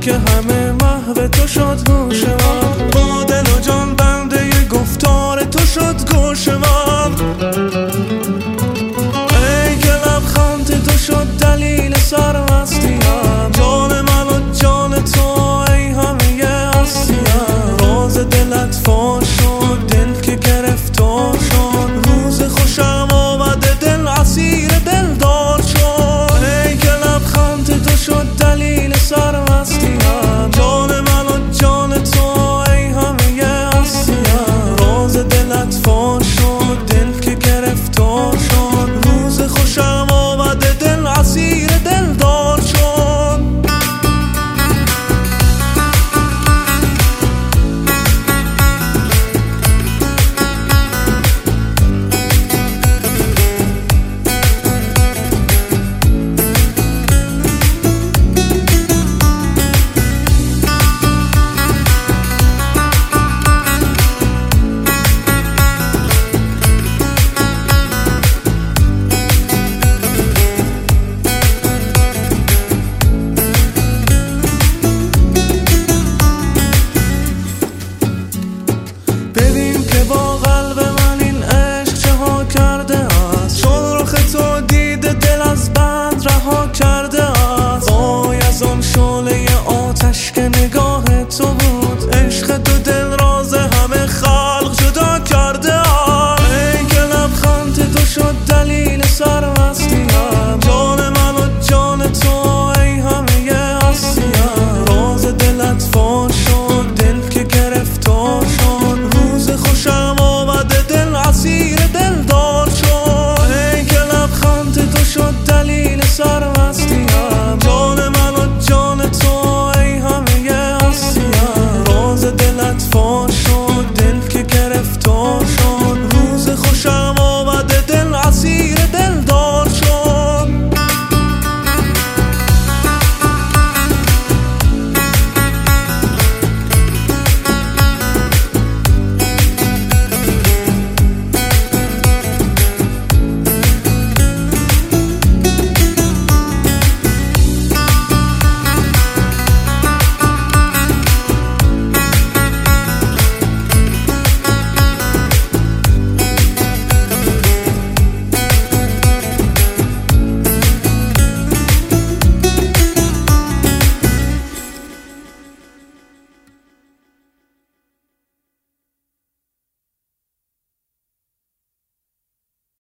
که همه محو تو شد هوش من، با دل و جان بنده ی گفتار تو شد گوش من. ای که لبخند تو شد دلیل سرمستیم، جان من و جان تو ای همه هستیم. راز دلت فاش شد دل که گرفتار شد، روز خوشم آمده دل اسیر دلدار شد. ای که لبخند تو شد دلیل سرمستیم،